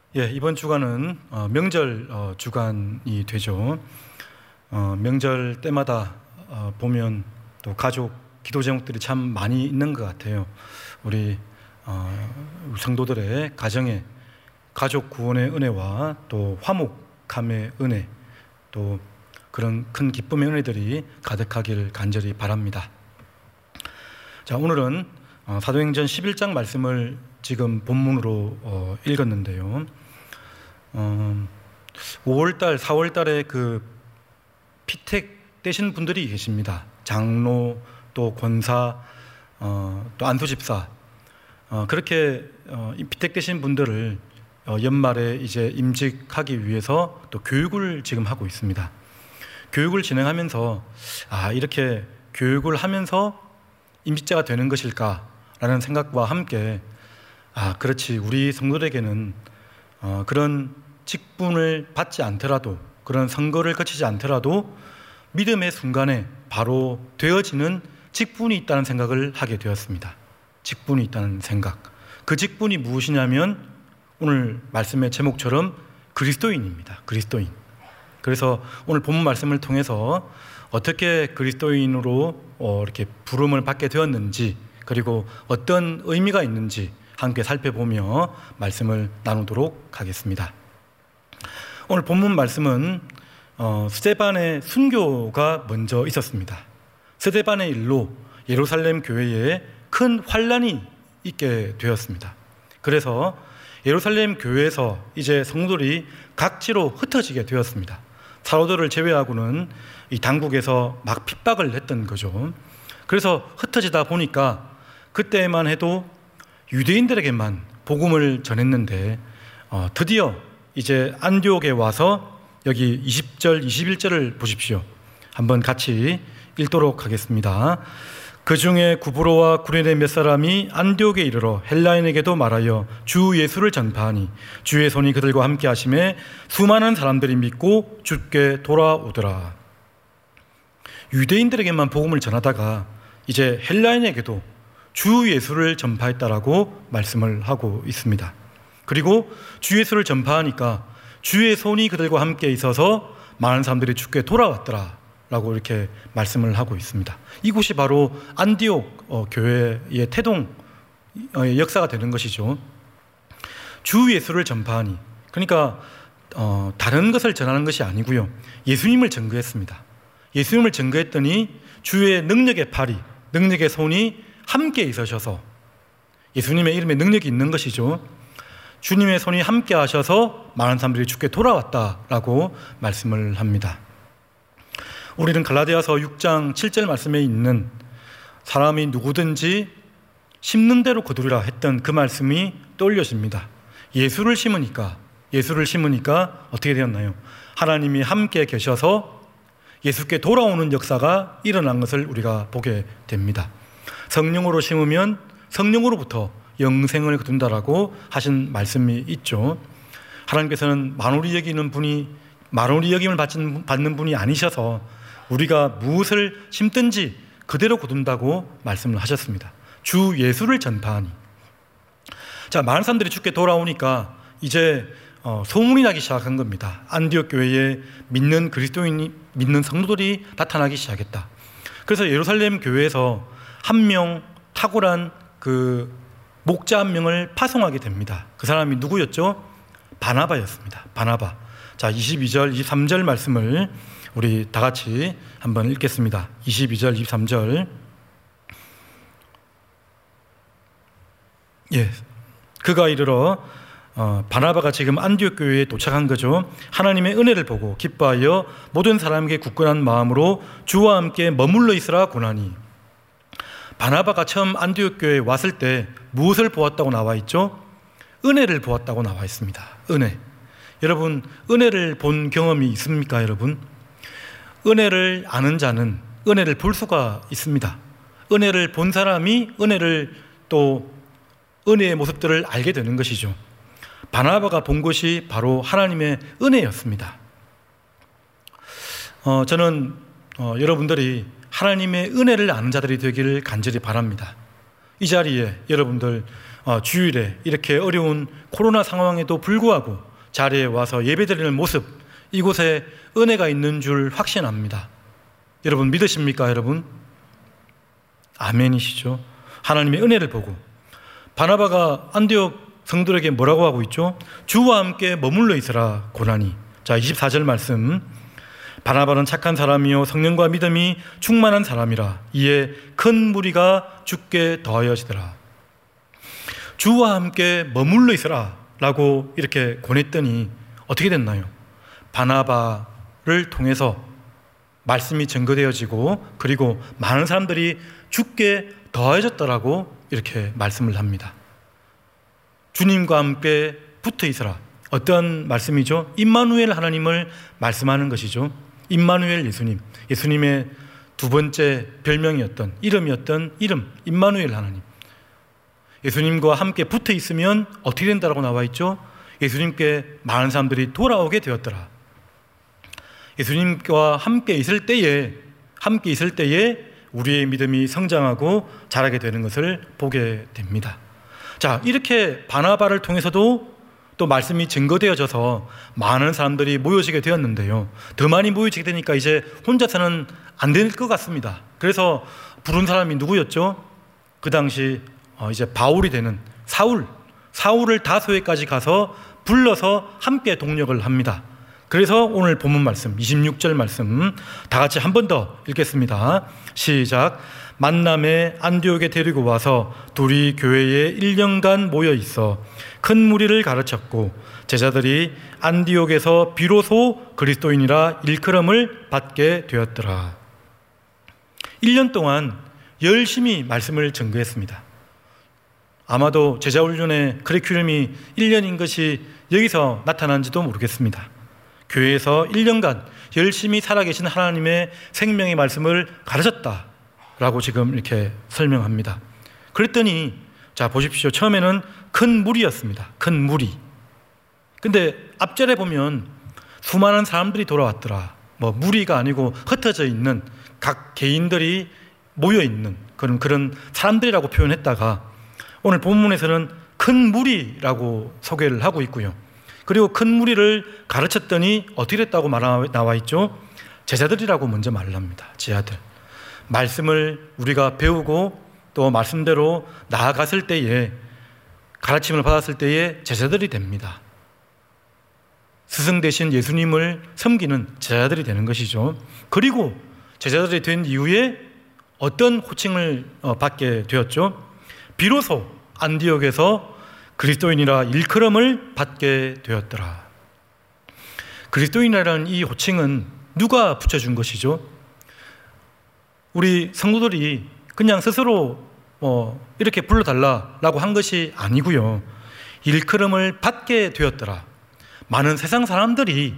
이번 주간은 명절 주간이 되죠. 명절 때마다 보면 또 가족 기도 제목들이 참 많이 있는 것 같아요. 우리 성도들의 가정에 가족 구원의 은혜와 또 화목함의 은혜, 또 그런 큰 기쁨의 은혜들이 가득하길 간절히 바랍니다. 자, 오늘은 사도행전 11장 말씀을 지금 본문으로 읽었는데요. 5월달, 4월달에 그 피택되신 분들이 계십니다. 장로, 또 권사, 또 안수집사. 그렇게 피택되신 분들을 연말에 이제 임직하기 위해서 또 교육을 지금 하고 있습니다. 교육을 진행하면서 이렇게 교육을 하면서 임직자가 되는 것일까라는 생각과 함께 그렇지, 우리 성도들에게는 그런 직분을 받지 않더라도, 그런 선거를 거치지 않더라도 믿음의 순간에 바로 되어지는 직분이 있다는 생각을 하게 되었습니다. 직분이 있다는 생각. 그 직분이 무엇이냐면 오늘 말씀의 제목처럼 그리스도인입니다. 그리스도인. 그래서 오늘 본문 말씀을 통해서 어떻게 그리스도인으로 이렇게 부름을 받게 되었는지, 그리고 어떤 의미가 있는지 함께 살펴보며 말씀을 나누도록 하겠습니다. 오늘 본문 말씀은 스데반의 순교가 먼저 있었습니다. 스데반의 일로 예루살렘 교회에 큰 환란이 있게 되었습니다. 그래서 예루살렘 교회에서 이제 성도들이 각지로 흩어지게 되었습니다. 사도들을 제외하고는 이 당국에서 막 핍박을 했던 거죠. 그래서 흩어지다 보니까 그때만 해도 유대인들에게만 복음을 전했는데 드디어 이제 안디옥에 와서 여기 20절, 21절을 보십시오. 한번 같이 읽도록 하겠습니다. 그 중에 구브로와 구레네 몇 사람이 안디옥에 이르러 헬라인에게도 말하여 주 예수를 전파하니 주의 손이 그들과 함께 하심에 수많은 사람들이 믿고 주께 돌아오더라. 유대인들에게만 복음을 전하다가 이제 헬라인에게도 주 예수를 전파했다라고 말씀을 하고 있습니다. 그리고 주 예수를 전파하니까 주의 손이 그들과 함께 있어서 많은 사람들이 주께 돌아왔더라 라고 이렇게 말씀을 하고 있습니다. 이곳이 바로 안디옥 교회의 태동 역사가 되는 것이죠. 주 예수를 전파하니, 그러니까 다른 것을 전하는 것이 아니고요, 예수님을 증거했습니다. 예수님을 증거했더니 주의 능력의 팔이, 능력의 손이 함께 있으셔서, 예수님의 이름에 능력이 있는 것이죠. 주님의 손이 함께 하셔서 많은 사람들이 주께 돌아왔다라고 말씀을 합니다. 우리는 갈라디아서 6장 7절 말씀에 있는 사람이 누구든지 심는 대로 거두리라 했던 그 말씀이 떠올려집니다. 예수를 심으니까 어떻게 되었나요? 하나님이 함께 계셔서 예수께 돌아오는 역사가 일어난 것을 우리가 보게 됩니다. 성령으로 심으면 성령으로부터 영생을 거둔다라고 하신 말씀이 있죠. 하나님께서는 만홀히 여김을 받는 분이 아니셔서 우리가 무엇을 심든지 그대로 거둔다고 말씀을 하셨습니다. 주 예수를 전파하니. 자, 많은 사람들이 주께 돌아오니까 이제 소문이 나기 시작한 겁니다. 안디옥 교회에 믿는 그리스도인이, 믿는 성도들이 나타나기 시작했다. 그래서 예루살렘 교회에서 한 명 탁월한 그 목자 한 명을 파송하게 됩니다. 그 사람이 누구였죠? 바나바였습니다. 바나바. 자, 22절, 23절 말씀을 우리 다 같이 한번 읽겠습니다. 22절, 23절. 그가 이르러 바나바가 지금 안디옥 교회에 도착한 거죠. 하나님의 은혜를 보고 기뻐하여 모든 사람에게 굳건한 마음으로 주와 함께 머물러 있으라 고나니. 바나바가 처음 안디옥 교회에 왔을 때 무엇을 보았다고 나와 있죠? 은혜를 보았다고 나와 있습니다. 은혜. 여러분, 은혜를 본 경험이 있습니까, 여러분? 은혜를 아는 자는 은혜를 볼 수가 있습니다. 은혜를 본 사람이 은혜의 모습들을 알게 되는 것이죠. 바나바가 본 것이 바로 하나님의 은혜였습니다. 저는 여러분들이 하나님의 은혜를 아는 자들이 되기를 간절히 바랍니다. 이 자리에 여러분들 주일에 이렇게 어려운 코로나 상황에도 불구하고 자리에 와서 예배드리는 모습, 이곳에 은혜가 있는 줄 확신합니다. 여러분 믿으십니까, 여러분? 아멘이시죠? 하나님의 은혜를 보고 바나바가 안디옥 성도들에게 뭐라고 하고 있죠? 주와 함께 머물러 있으라 고나니. 자, 24절 말씀. 바나바는 착한 사람이요 성령과 믿음이 충만한 사람이라 이에 큰 무리가 주께 더하여지더라. 주와 함께 머물러 있으라 라고 이렇게 권했더니 어떻게 됐나요? 바나바를 통해서 말씀이 증거되어지고 그리고 많은 사람들이 주께 더해졌더라고 이렇게 말씀을 합니다. 주님과 함께 붙어 있으라. 어떤 말씀이죠? 임마누엘 하나님을 말씀하는 것이죠. 임마누엘 예수님, 예수님의 두 번째 별명이었던 이름이었던 이름 임마누엘 하나님. 예수님과 함께 붙어 있으면 어떻게 된다고 나와 있죠? 예수님께 많은 사람들이 돌아오게 되었더라. 예수님과 함께 있을 때에 우리의 믿음이 성장하고 자라게 되는 것을 보게 됩니다. 자, 이렇게 바나바를 통해서도 또 말씀이 증거되어져서 많은 사람들이 모여지게 되었는데요. 더 많이 모여지게 되니까 이제 혼자서는 안 될 것 같습니다. 그래서 부른 사람이 누구였죠? 그 당시 이제 바울이 되는 사울을 다소에까지 가서 불러서 함께 동력을 합니다. 그래서 오늘 본문 말씀 26절 말씀 다 같이 한 번 더 읽겠습니다. 시작. 만남에 안디옥에 데리고 와서 둘이 교회에 1년간 모여 있어 큰 무리를 가르쳤고 제자들이 안디옥에서 비로소 그리스도인이라 일컬음을 받게 되었더라. 1년 동안 열심히 말씀을 증거했습니다. 아마도 제자훈련의 커리큘럼이 1년인 것이 여기서 나타난지도 모르겠습니다. 교회에서 1년간 열심히 살아계신 하나님의 생명의 말씀을 가르쳤다라고 지금 이렇게 설명합니다. 그랬더니 자 보십시오. 처음에는 큰 무리였습니다. 큰 무리. 근데 앞절에 보면 수많은 사람들이 돌아왔더라. 무리가 아니고 흩어져 있는 각 개인들이 모여 있는 그런 사람들이라고 표현했다가 오늘 본문에서는 큰 무리라고 소개를 하고 있고요. 그리고 큰 무리를 가르쳤더니 어떻게 됐다고 나와 있죠? 제자들이라고 먼저 말을 합니다. 제자들. 말씀을 우리가 배우고 또 말씀대로 나아갔을 때에 가르침을 받았을 때에 제자들이 됩니다. 스승 대신 예수님을 섬기는 제자들이 되는 것이죠. 그리고 제자들이 된 이후에 어떤 호칭을 받게 되었죠? 비로소 안디옥에서 그리스도인이라 일컬음을 받게 되었더라. 그리스도인이라는 이 호칭은 누가 붙여준 것이죠? 우리 성도들이 그냥 스스로 이렇게 불러달라고 한 것이 아니고요. 일컬음을 받게 되었더라. 많은 세상 사람들이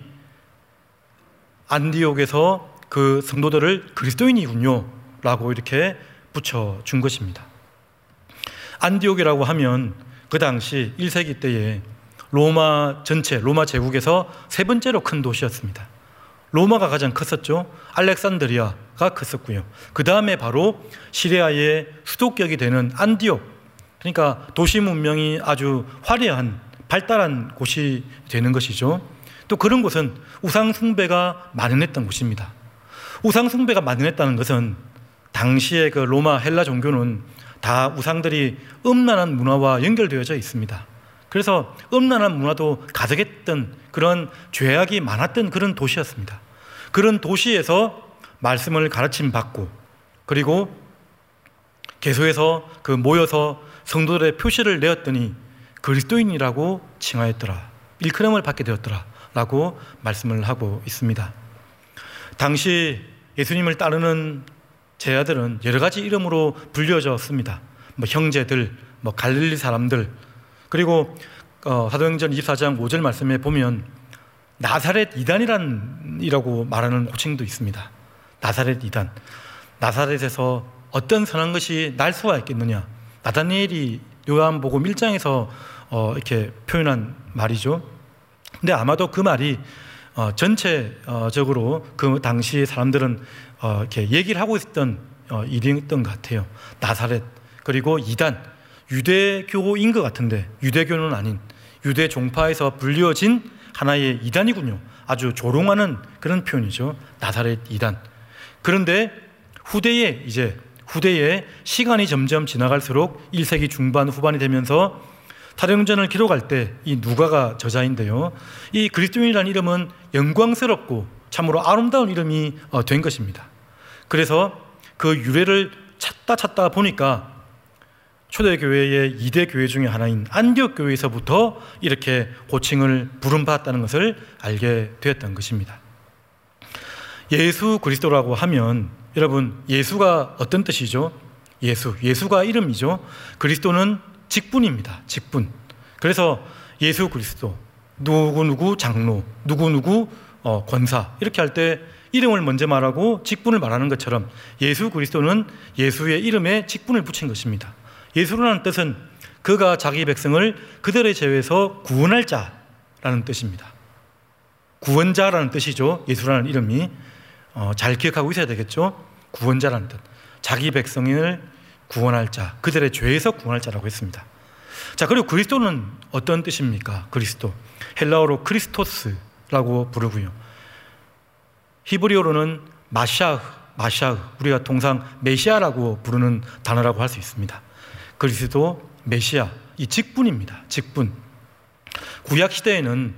안디옥에서 그 성도들을 그리스도인이군요 라고 이렇게 붙여준 것입니다. 안디옥이라고 하면 그 당시 1세기 때에 로마 제국에서 세 번째로 큰 도시였습니다. 로마가 가장 컸었죠. 알렉산드리아가 컸었고요. 그 다음에 바로 시리아의 수도격이 되는 안디옥, 그러니까 도시 문명이 아주 화려한 발달한 곳이 되는 것이죠. 또 그런 곳은 우상 숭배가 만연했던 곳입니다. 우상 숭배가 만연했다는 것은 당시의 그 로마 헬라 종교는 다 우상들이 음란한 문화와 연결되어져 있습니다. 그래서 음란한 문화도 가득했던 그런 죄악이 많았던 그런 도시였습니다. 그런 도시에서 말씀을 가르침 받고 그리고 개소에서 모여서 성도들의 표시를 내었더니 그리스도인이라고 칭하였더라. 일컬음을 받게 되었더라 라고 말씀을 하고 있습니다. 당시 예수님을 따르는 제자들은 여러 가지 이름으로 불려졌습니다. 형제들, 갈릴리 사람들, 그리고 사도행전 24장 5절 말씀에 보면 나사렛 이단이라고 말하는 호칭도 있습니다. 나사렛 이단. 나사렛에서 어떤 선한 것이 날 수가 있겠느냐. 나다니엘이 요한복음 1장에서 이렇게 표현한 말이죠. 근데 아마도 그 말이 전체적으로 그 당시 사람들은 이렇게 얘기를 하고 있었던 일이었던 것 같아요. 나사렛, 그리고 이단, 유대교인 것 같은데 유대교는 아닌 유대 종파에서 불리어진 하나의 이단이군요. 아주 조롱하는 그런 표현이죠. 나사렛 이단. 그런데 후대에 시간이 점점 지나갈수록 1세기 중반 후반이 되면서 사도행전을 기록할 때 이 누가가 저자인데요. 이 그리스도인이라는 이름은 영광스럽고 참으로 아름다운 이름이 된 것입니다. 그래서 그 유래를 찾다 보니까 초대교회의 2대 교회 중에 하나인 안디옥 교회에서부터 이렇게 고칭을 부름받았다는 것을 알게 되었던 것입니다. 예수 그리스도라고 하면 여러분, 예수가 어떤 뜻이죠? 예수가 이름이죠. 그리스도는 직분입니다. 직분. 그래서 예수 그리스도, 누구누구 장로, 누구누구 권사, 이렇게 할 때 이름을 먼저 말하고 직분을 말하는 것처럼 예수 그리스도는 예수의 이름에 직분을 붙인 것입니다. 예수라는 뜻은 그가 자기 백성을 그들의 죄에서 구원할 자라는 뜻입니다. 구원자라는 뜻이죠. 예수라는 이름이 잘 기억하고 있어야 되겠죠. 구원자라는 뜻, 자기 백성을 구원할 자, 그들의 죄에서 구원할 자라고 했습니다. 자, 그리고 그리스도는 어떤 뜻입니까? 그리스도, 헬라어로 크리스토스라고 부르고요. 히브리어로는 마샤흐, 우리가 통상 메시아라고 부르는 단어라고 할 수 있습니다. 그리스도, 메시아, 이 직분입니다. 직분. 구약 시대에는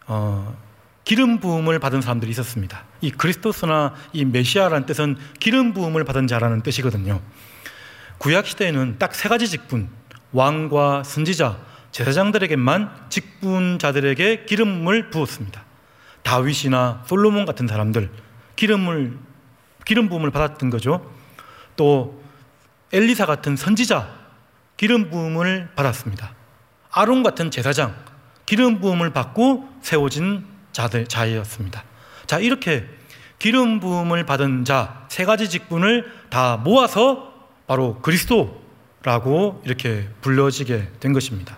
기름 부음을 받은 사람들이 있었습니다. 이 그리스도스나 이 메시아라는 뜻은 기름 부음을 받은 자라는 뜻이거든요. 구약 시대에는 딱 3가지 직분, 왕과 선지자, 제사장들에게만 직분자들에게 기름을 부었습니다. 다윗이나 솔로몬 같은 사람들 기름 부음을 받았던 거죠. 또 엘리사 같은 선지자 기름 부음을 받았습니다. 아론 같은 제사장 기름 부음을 받고 세워진 자였습니다. 자, 이렇게 기름 부음을 받은 자 3가지 직분을 다 모아서 바로 그리스도라고 이렇게 불려지게 된 것입니다.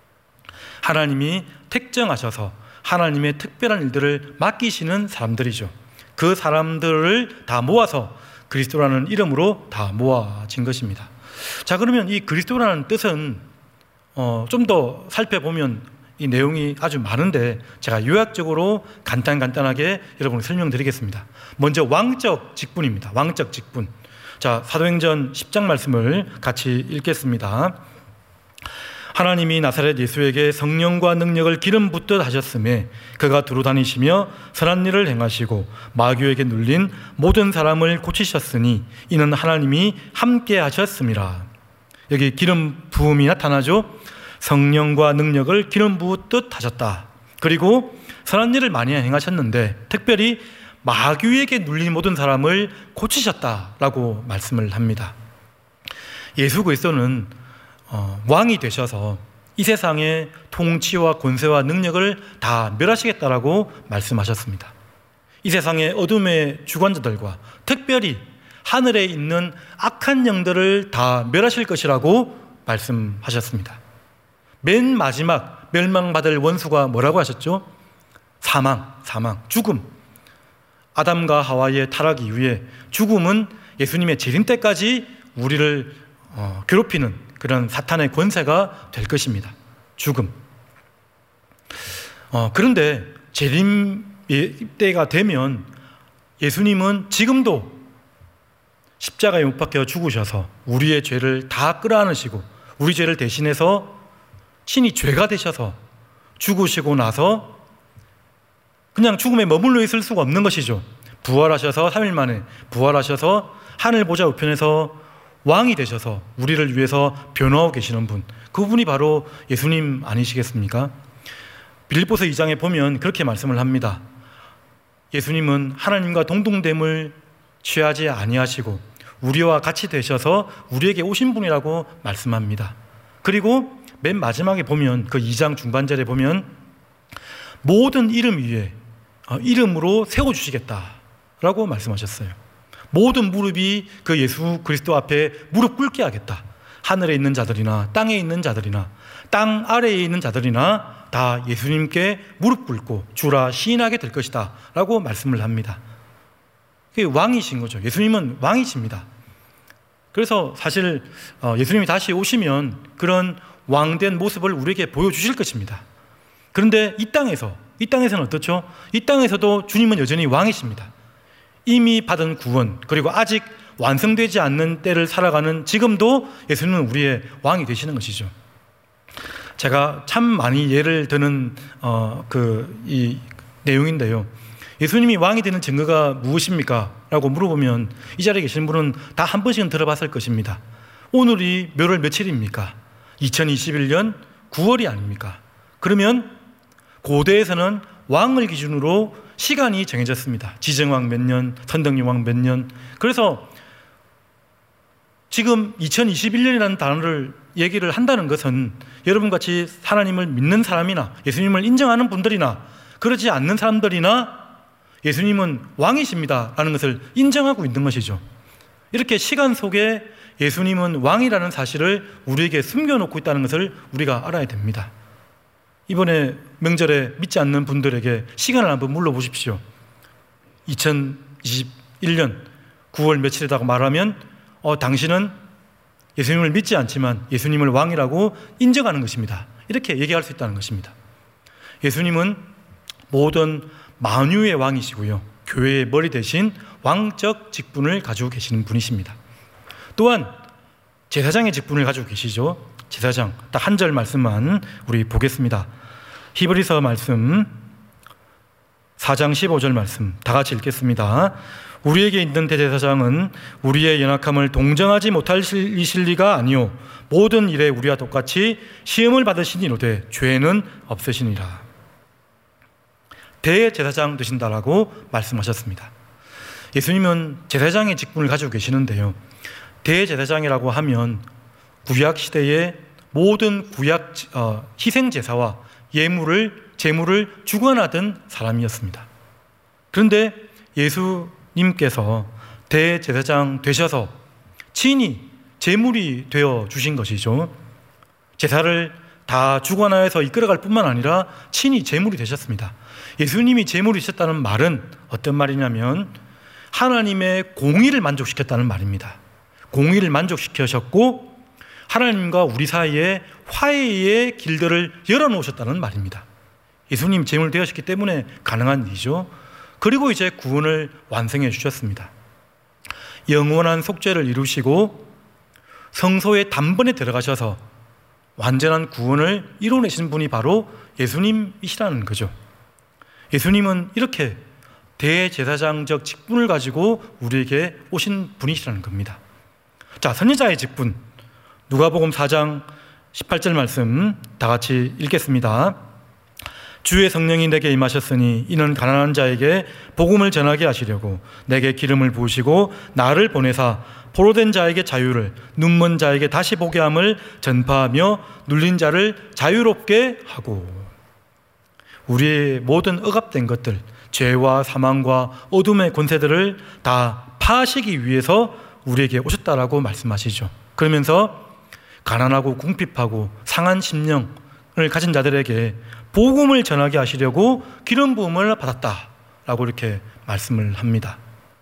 하나님이 택정하셔서 하나님의 특별한 일들을 맡기시는 사람들이죠. 그 사람들을 다 모아서 그리스도라는 이름으로 다 모아진 것입니다. 자, 그러면 이 그리스도라는 뜻은 좀 더 살펴보면 이 내용이 아주 많은데 제가 요약적으로 간단하게 여러분께 설명드리겠습니다. 먼저 왕적 직분입니다. 왕적 직분. 자, 사도행전 10장 말씀을 같이 읽겠습니다. 하나님이 나사렛 예수에게 성령과 능력을 기름 붓듯 하셨음에 그가 두루 다니시며 선한 일을 행하시고 마귀에게 눌린 모든 사람을 고치셨으니 이는 하나님이 함께 하셨음이라. 여기 기름 부음이 나타나죠. 성령과 능력을 기름 붓듯 하셨다. 그리고 선한 일을 많이 행하셨는데 특별히 마귀에게 눌린 모든 사람을 고치셨다라고 말씀을 합니다. 예수 그리스도는 왕이 되셔서 이 세상의 통치와 권세와 능력을 다 멸하시겠다라고 말씀하셨습니다. 이 세상의 어둠의 주관자들과 특별히 하늘에 있는 악한 영들을 다 멸하실 것이라고 말씀하셨습니다. 맨 마지막 멸망받을 원수가 뭐라고 하셨죠? 사망, 죽음. 아담과 하와의 타락 이후에 죽음은 예수님의 재림 때까지 우리를 괴롭히는 그런 사탄의 권세가 될 것입니다. 죽음. 그런데 재림 때가 되면 예수님은 지금도 십자가에 못 박혀 죽으셔서 우리의 죄를 다 끌어안으시고 우리 죄를 대신해서 친히 죄가 되셔서 죽으시고 나서 그냥 죽음에 머물러 있을 수가 없는 것이죠. 부활하셔서 3일 만에 부활하셔서 하늘 보좌 우편에서 왕이 되셔서 우리를 위해서 변호하고 계시는 분, 그분이 바로 예수님 아니시겠습니까? 빌립보서 2장에 보면 그렇게 말씀을 합니다. 예수님은 하나님과 동등됨을 취하지 아니하시고 우리와 같이 되셔서 우리에게 오신 분이라고 말씀합니다. 그리고 맨 마지막에 보면 그 2장 중반절에 보면 모든 이름 위에 이름으로 세워주시겠다라고 말씀하셨어요. 모든 무릎이 그 예수 그리스도 앞에 무릎 꿇게 하겠다. 하늘에 있는 자들이나 땅에 있는 자들이나 땅 아래에 있는 자들이나 다 예수님께 무릎 꿇고 주라 시인하게 될 것이다 라고 말씀을 합니다. 그게 왕이신 거죠. 예수님은 왕이십니다. 그래서 사실 예수님이 다시 오시면 그런 왕된 모습을 우리에게 보여주실 것입니다. 그런데 이 땅에서는 어떻죠? 이 땅에서도 주님은 여전히 왕이십니다. 이미 받은 구원, 그리고 아직 완성되지 않는 때를 살아가는 지금도 예수님은 우리의 왕이 되시는 것이죠. 제가 참 많이 예를 드는 이 내용인데요. 예수님이 왕이 되는 증거가 무엇입니까? 라고 물어보면 이 자리에 계신 분은 다 한 번씩은 들어봤을 것입니다. 오늘이 몇월 며칠입니까? 2021년 9월이 아닙니까? 그러면 고대에서는 왕을 기준으로 시간이 정해졌습니다. 지정왕 몇 년, 선덕여왕 몇 년. 그래서 지금 2021년이라는 단어를 얘기를 한다는 것은 여러분같이 하나님을 믿는 사람이나 예수님을 인정하는 분들이나 그러지 않는 사람들이나 예수님은 왕이십니다 라는 것을 인정하고 있는 것이죠. 이렇게 시간 속에 예수님은 왕이라는 사실을 우리에게 숨겨놓고 있다는 것을 우리가 알아야 됩니다. 이번에 명절에 믿지 않는 분들에게 시간을 한번 물어보십시오. 2021년 9월 며칠이라고 말하면 당신은 예수님을 믿지 않지만 예수님을 왕이라고 인정하는 것입니다. 이렇게 얘기할 수 있다는 것입니다. 예수님은 모든 만유의 왕이시고요, 교회의 머리 대신 왕적 직분을 가지고 계시는 분이십니다. 또한 제사장의 직분을 가지고 계시죠. 제사장, 딱 한 절 말씀만 우리 보겠습니다. 히브리서 말씀 4장 15절 말씀 다 같이 읽겠습니다. 우리에게 있는 대제사장은 우리의 연약함을 동정하지 못하실 리가 아니요 모든 일에 우리와 똑같이 시험을 받으시니로되 죄는 없으시니라. 대제사장 되신다라고 말씀하셨습니다. 예수님은 제사장의 직분을 가지고 계시는데요, 대제사장이라고 하면 구약 시대의 모든 구약 희생 제사와 제물을 주관하던 사람이었습니다. 그런데 예수님께서 대제사장 되셔서 친히 제물이 되어 주신 것이죠. 제사를 다 주관하여서 이끌어갈 뿐만 아니라 친히 제물이 되셨습니다. 예수님이 제물이 되셨다는 말은 어떤 말이냐면 하나님의 공의를 만족시켰다는 말입니다. 공의를 만족시키셨고 하나님과 우리 사이에 화해의 길들을 열어놓으셨다는 말입니다. 예수님 제물 되셨기 때문에 가능한 일이죠. 그리고 이제 구원을 완성해 주셨습니다. 영원한 속죄를 이루시고 성소의 단번에 들어가셔서 완전한 구원을 이루어내신 분이 바로 예수님이시라는 거죠. 예수님은 이렇게 대제사장적 직분을 가지고 우리에게 오신 분이시라는 겁니다. 자, 선지자의 직분, 누가복음 4장 18절 말씀 다 같이 읽겠습니다. 주의 성령이 내게 임하셨으니 이는 가난한 자에게 복음을 전하게 하시려고 내게 기름을 부으시고 나를 보내사 포로된 자에게 자유를, 눈먼 자에게 다시 보게 함을 전파하며 눌린 자를 자유롭게 하고. 우리의 모든 억압된 것들, 죄와 사망과 어둠의 권세들을 다 파하시기 위해서 우리에게 오셨다라고 말씀하시죠. 그러면서 가난하고 궁핍하고 상한 심령을 가진 자들에게 복음을 전하게 하시려고 기름 부음을 받았다라고 이렇게 말씀을 합니다.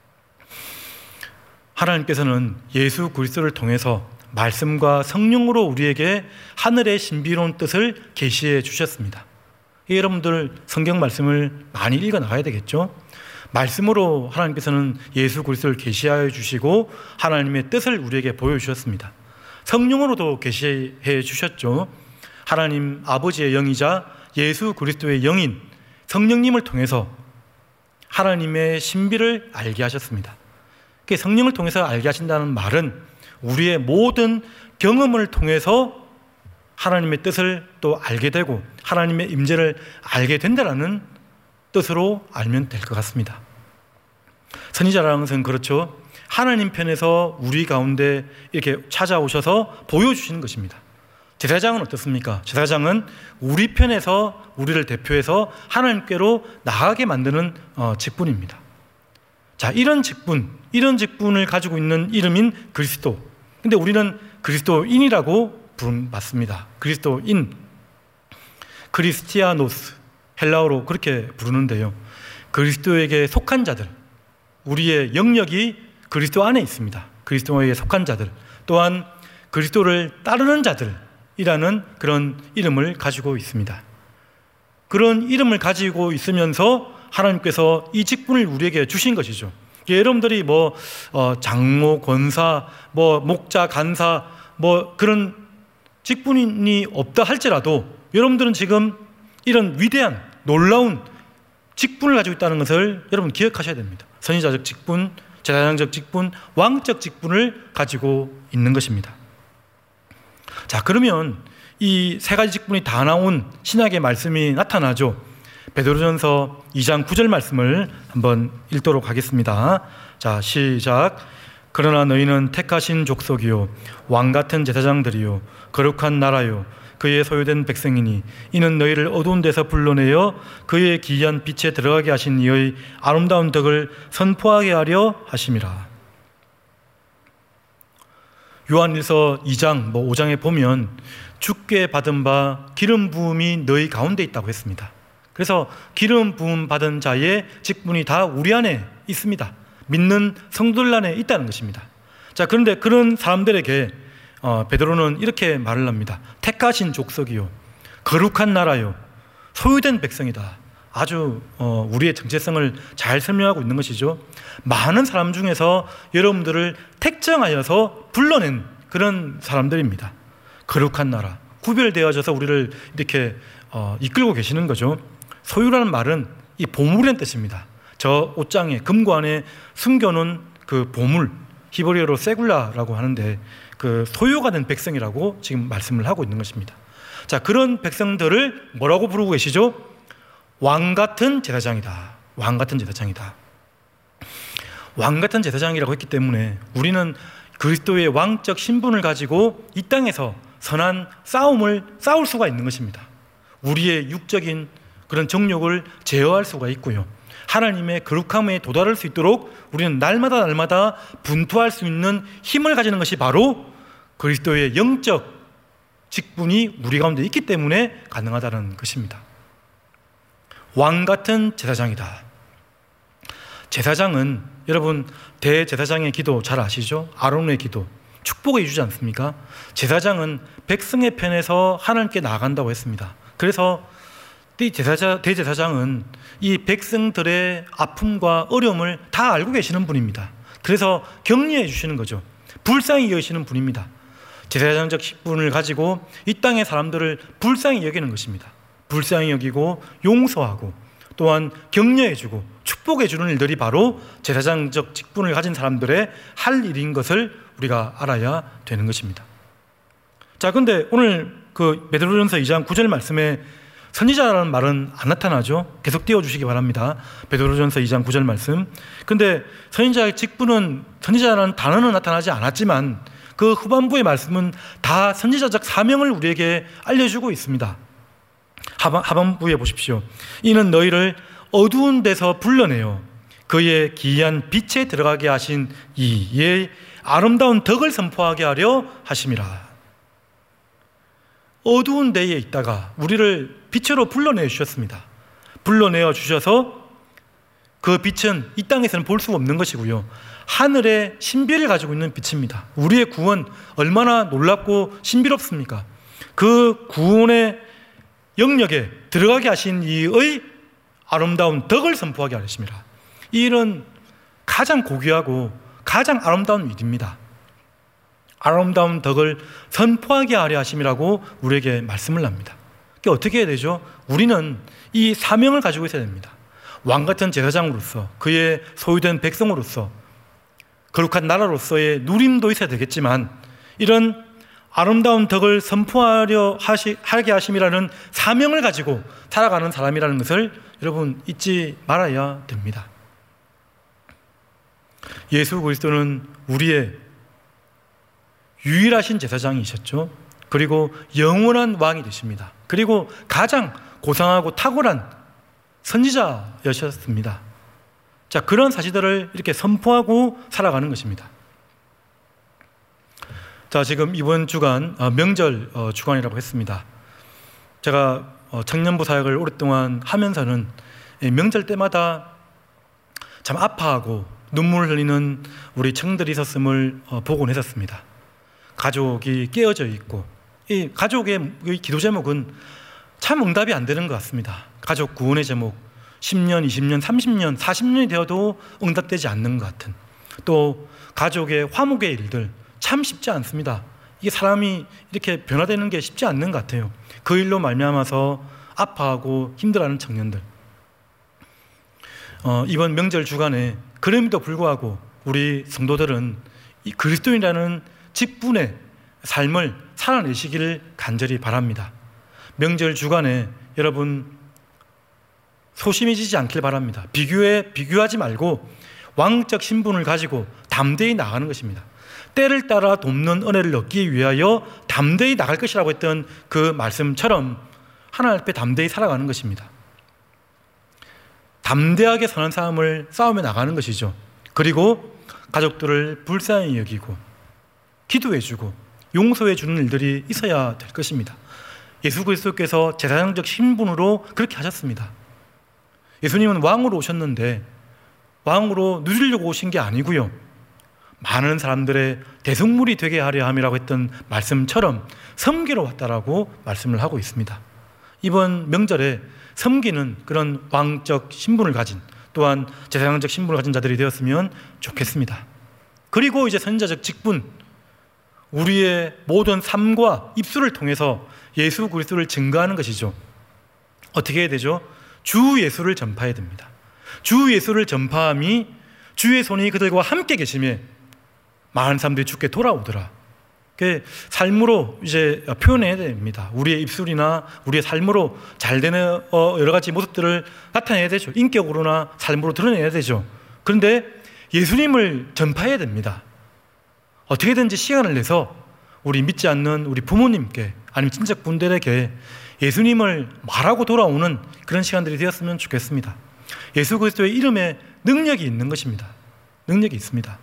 하나님께서는 예수 그리스도를 통해서 말씀과 성령으로 우리에게 하늘의 신비로운 뜻을 계시해 주셨습니다. 여러분들 성경 말씀을 많이 읽어 나가야 되겠죠. 말씀으로 하나님께서는 예수 그리스도를 계시하여 주시고 하나님의 뜻을 우리에게 보여주셨습니다. 성령으로도 계시해 주셨죠. 하나님 아버지의 영이자 예수 그리스도의 영인 성령님을 통해서 하나님의 신비를 알게 하셨습니다. 성령을 통해서 알게 하신다는 말은 우리의 모든 경험을 통해서 하나님의 뜻을 또 알게 되고 하나님의 임재를 알게 된다는 뜻으로 알면 될 것 같습니다. 선지자라는 것은 그렇죠. 하나님 편에서 우리 가운데 이렇게 찾아오셔서 보여주시는 것입니다. 제사장은 어떻습니까? 제사장은 우리 편에서 우리를 대표해서 하나님께로 나아가게 만드는 직분입니다. 자, 이런 직분을 가지고 있는 이름인 그리스도. 근데 우리는 그리스도인이라고 부름받습니다. 그리스도인, 크리스티아노스, 헬라어로 그렇게 부르는데요. 그리스도에게 속한 자들, 우리의 영역이 그리스도 안에 있습니다. 그리스도에 속한 자들, 또한 그리스도를 따르는 자들이라는 그런 이름을 가지고 있습니다. 그런 이름을 가지고 있으면서 하나님께서 이 직분을 우리에게 주신 것이죠. 여러분들이 장로, 권사, 목자, 간사 그런 직분이 없다 할지라도 여러분들은 지금 이런 위대한 놀라운 직분을 가지고 있다는 것을 여러분 기억하셔야 됩니다. 선지자적 직분, 제사장적 직분, 왕적 직분을 가지고 있는 것입니다. 자, 그러면 이 세 가지 직분이 다 나온 신약의 말씀이 나타나죠. 베드로전서 2장 9절 말씀을 한번 읽도록 하겠습니다. 자, 시작. 그러나 너희는 택하신 족속이요 왕같은 제사장들이요 거룩한 나라요 그의 소유된 백성이니 이는 너희를 어두운 데서 불러내어 그의 기이한 빛에 들어가게 하신 이의 아름다운 덕을 선포하게 하려 하심이라. 요한일서 2장 5장에 보면 주께 받은 바 기름 부음이 너희 가운데 있다고 했습니다. 그래서 기름 부음 받은 자의 직분이 다 우리 안에 있습니다. 믿는 성도들 안에 있다는 것입니다. 자, 그런데 그런 사람들에게 베드로는 이렇게 말을 합니다. 택하신 족속이요 거룩한 나라요 소유된 백성이다. 아주 우리의 정체성을 잘 설명하고 있는 것이죠. 많은 사람 중에서 여러분들을 택정하여서 불러낸 그런 사람들입니다. 거룩한 나라, 구별되어져서 우리를 이렇게 이끌고 계시는 거죠. 소유라는 말은 이 보물이라는 뜻입니다. 저 옷장에 금고 안에 숨겨놓은 그 보물, 히브리어로 세굴라라고 하는데 그 소유가 된 백성이라고 지금 말씀을 하고 있는 것입니다. 자, 그런 백성들을 뭐라고 부르고 계시죠? 왕같은 제사장이다. 왕같은 제사장이다. 왕같은 제사장이라고 했기 때문에 우리는 그리스도의 왕적 신분을 가지고 이 땅에서 선한 싸움을 싸울 수가 있는 것입니다. 우리의 육적인 그런 정욕을 제어할 수가 있고요. 하나님의 거룩함에 도달할 수 있도록 우리는 날마다 분투할 수 있는 힘을 가지는 것이 바로 그리스도의 영적 직분이 우리 가운데 있기 때문에 가능하다는 것입니다. 왕같은 제사장이다. 제사장은 여러분 대제사장의 기도 잘 아시죠? 아론의 기도, 축복해 주지 않습니까? 제사장은 백성의 편에서 하나님께 나아간다고 했습니다. 그래서 대제사장은 이 백성들의 아픔과 어려움을 다 알고 계시는 분입니다. 그래서 격려해 주시는 거죠. 불쌍히 여기시는 분입니다. 제사장적 직분을 가지고 이 땅의 사람들을 불쌍히 여기는 것입니다. 불쌍히 여기고 용서하고 또한 격려해 주고 축복해 주는 일들이 바로 제사장적 직분을 가진 사람들의 할 일인 것을 우리가 알아야 되는 것입니다. 자, 근데 오늘 그 베드로전서 2장 9절 말씀에 선지자라는 말은 안 나타나죠. 계속 띄워주시기 바랍니다. 베드로전서 2장 9절 말씀. 근데 선지자의 직분은, 선지자라는 단어는 나타나지 않았지만 그 후반부의 말씀은 다 선지자적 사명을 우리에게 알려주고 있습니다. 하반부에 보십시오. 이는 너희를 어두운 데서 불러내어 그의 기이한 빛에 들어가게 하신 이의 아름다운 덕을 선포하게 하려 하심이라. 어두운 데에 있다가 우리를 빛으로 불러내 주셨습니다. 불러내어 주셔서 그 빛은 이 땅에서는 볼 수 없는 것이고요, 하늘의 신비를 가지고 있는 빛입니다. 우리의 구원 얼마나 놀랍고 신비롭습니까? 그 구원의 영역에 들어가게 하신 이의 아름다운 덕을 선포하게 하십니다. 이 일은 가장 고귀하고 가장 아름다운 일입니다. 아름다운 덕을 선포하게 하려 하심이라고 우리에게 말씀을 합니다. 어떻게 해야 되죠? 우리는 이 사명을 가지고 있어야 됩니다. 왕같은 제사장으로서, 그의 소유된 백성으로서, 거룩한 나라로서의 누림도 있어야 되겠지만 이런 아름다운 덕을 선포하려 하게 하심이라는 사명을 가지고 살아가는 사람이라는 것을 여러분 잊지 말아야 됩니다. 예수 그리스도는 우리의 유일하신 제사장이셨죠. 그리고 영원한 왕이 되십니다. 그리고 가장 고상하고 탁월한 선지자였습니다. 자, 그런 사실들을 이렇게 선포하고 살아가는 것입니다. 자, 지금 이번 주간 명절 주간이라고 했습니다. 제가 청년부 사역을 오랫동안 하면서는 명절 때마다 참 아파하고 눈물을 흘리는 우리 청들이 있었음을 보곤 했었습니다. 가족이 깨어져 있고, 이 가족의 기도 제목은 참 응답이 안 되는 것 같습니다. 가족 구원의 제목, 10년, 20년, 30년, 40년이 되어도 응답되지 않는 것 같은, 또 가족의 화목의 일들 참 쉽지 않습니다. 이게 사람이 이렇게 변화되는 게 쉽지 않는 것 같아요. 그 일로 말미암아서 아파하고 힘들어하는 청년들, 이번 명절 주간에 그럼에도 불구하고 우리 성도들은 이 그리스도인이라는 직분의 삶을 살아내시기를 간절히 바랍니다. 명절 주간에 여러분 소심해지지 않길 바랍니다. 비교하지 말고 왕적 신분을 가지고 담대히 나가는 것입니다. 때를 따라 돕는 은혜를 얻기 위하여 담대히 나갈 것이라고 했던 그 말씀처럼 하나님 앞에 담대히 살아가는 것입니다. 담대하게 사는 삶을 싸우며 나가는 것이죠. 그리고 가족들을 불쌍히 여기고 기도해주고 용서해주는 일들이 있어야 될 것입니다. 예수 그리스도께서 제사장적 신분으로 그렇게 하셨습니다. 예수님은 왕으로 오셨는데 왕으로 누리려고 오신 게 아니고요, 많은 사람들의 대속물이 되게 하려 함이라고 했던 말씀처럼 섬기러 왔다라고 말씀을 하고 있습니다. 이번 명절에 섬기는 그런 왕적 신분을 가진, 또한 제사장적 신분을 가진 자들이 되었으면 좋겠습니다. 그리고 이제 선지자적 직분, 우리의 모든 삶과 입술을 통해서 예수 그리스도를 증거하는 것이죠. 어떻게 해야 되죠? 주 예수를 전파해야 됩니다. 주 예수를 전파함이 주의 손이 그들과 함께 계심에 많은 사람들이 주께 돌아오더라. 그 삶으로 이제 표현해야 됩니다. 우리의 입술이나 우리의 삶으로 잘 되는 여러 가지 모습들을 나타내야 되죠. 인격으로나 삶으로 드러내야 되죠. 그런데 예수님을 전파해야 됩니다. 어떻게든지 시간을 내서 우리 믿지 않는 우리 부모님께, 아니면 친척 분들에게 예수님을 말하고 돌아오는 그런 시간들이 되었으면 좋겠습니다. 예수 그리스도의 이름에 능력이 있는 것입니다. 능력이 있습니다.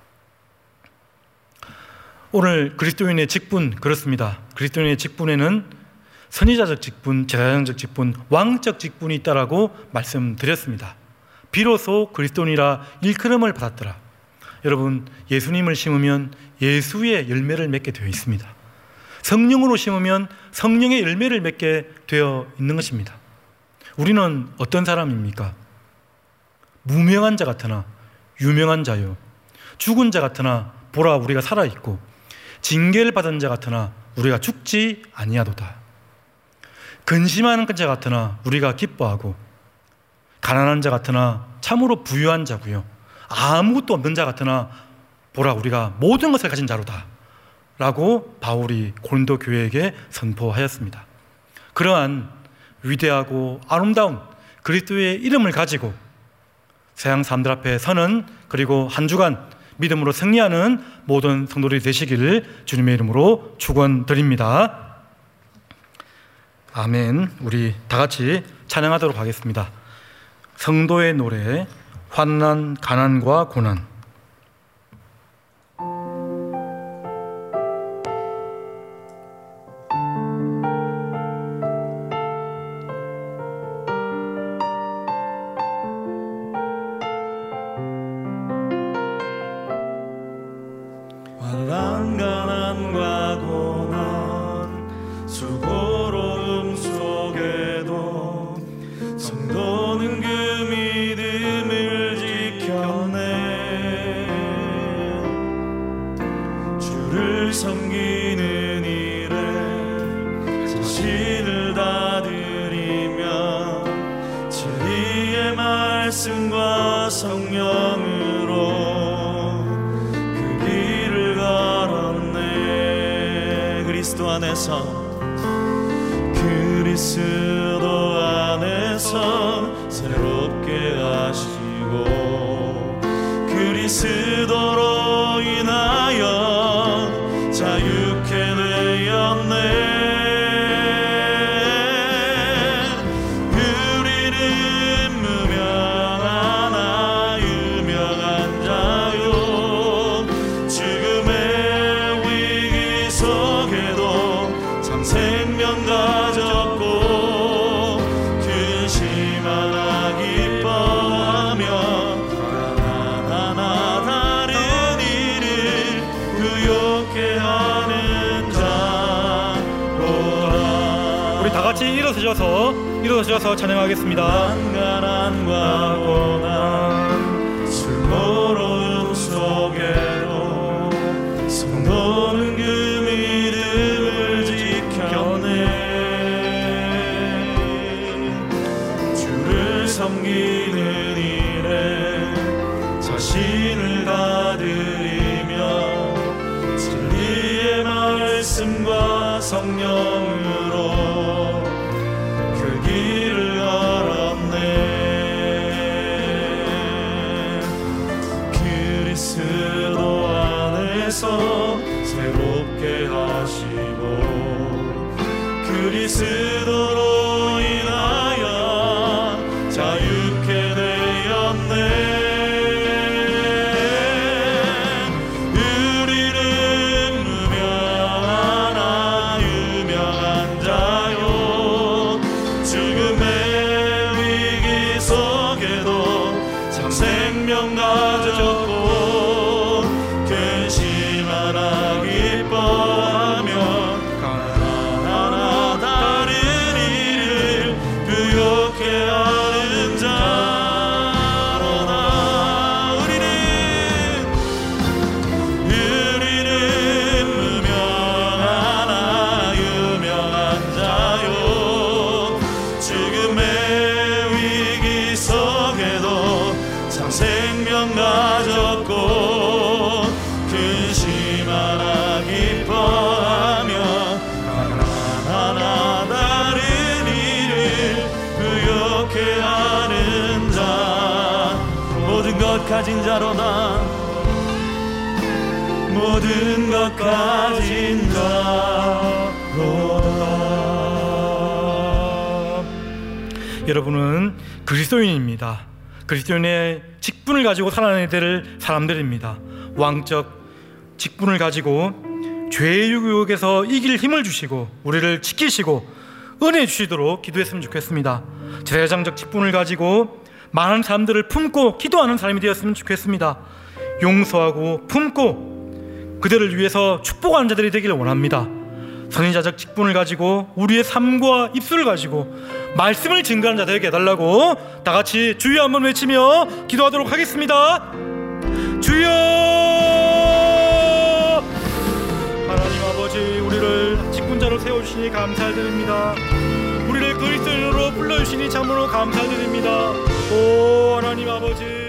오늘 그리스도인의 직분, 그렇습니다. 그리스도인의 직분에는 선지자적 직분, 제사장적 직분, 왕적 직분이 있다라고 말씀드렸습니다. 비로소 그리스도인이라 일컬음을 받았더라. 여러분, 예수님을 심으면 예수의 열매를 맺게 되어 있습니다. 성령으로 심으면 성령의 열매를 맺게 되어 있는 것입니다. 우리는 어떤 사람입니까? 무명한 자 같으나 유명한 자요, 죽은 자 같으나 보라 우리가 살아있고, 징계를 받은 자 같으나 우리가 죽지 아니하도다. 근심하는 자 같으나 우리가 기뻐하고, 가난한 자 같으나 참으로 부유한 자고요, 아무것도 없는 자 같으나 보라 우리가 모든 것을 가진 자로다 라고 바울이 고린도 교회에게 선포하였습니다. 그러한 위대하고 아름다운 그리스도의 이름을 가지고 세상 사람들 앞에 서는, 그리고 한 주간 믿음으로 승리하는 모든 성도들이 되시기를 주님의 이름으로 축원드립니다. 아멘. 우리 다 같이 찬양하도록 하겠습니다. 성도의 노래, 환난, 가난과 고난. 환난, 가난과 고난, 수고로움 속에도 성도는 그 믿음을 지켰네. 주를 섬기는 일에 자신을 다 드리며 진리의 말씀과 성령으로 그리스도 안에서 새롭게 하시고, 그리스도로 인하여 자유케 되었네. 우리는 무명하나 유명한 자요, 죽음의 위기 속에도 참 생명 가졌고, 근심하나 기뻐하며 가난하나 일어서셔서 찬양하겠습니다. 가난과 고난 술모로움 속에도 성도는 그 믿음을 지켰네. 주를 섬기는 일에 자신을 다 드리며 진리의 말씀과 성령으로 그 길을 걸었네. 그리스도 안에서 새롭게 하시고 그리스도로 인하여 자유케 되었네. 생명 가졌고 근심하나 기뻐하며 가난하나 다른 일을 부욕해 하는 자로다. 우리는 무명하나 유명한 자요 지금의 위기 속에도 생명 가졌고 근심하나 기뻐하며 하나하나 다른 일을 부욕해 하는 자 모든 것 가진 자로다. 모든 것 가진 자로다. 여러분은 그리스도인입니다. 그리스도인의 직분을 가지고 살아내야 될 사람들입니다. 왕적 직분을 가지고 죄의 유혹에서 이길 힘을 주시고 우리를 지키시고 은혜 주시도록 기도했으면 좋겠습니다. 제사장적 직분을 가지고 많은 사람들을 품고 기도하는 사람이 되었으면 좋겠습니다. 용서하고 품고 그들을 위해서 축복하는 자들이 되기를 원합니다. 선지자적 직분을 가지고 우리의 삶과 입술을 가지고 말씀을 증거하는 자 되게 해달라고 다 같이 주여 한번 외치며 기도하도록 하겠습니다. 주여! 하나님 아버지, 우리를 직분자로 세워주시니 감사드립니다. 우리를 그리스도인으로 불러주시니 참으로 감사드립니다. 오 하나님 아버지,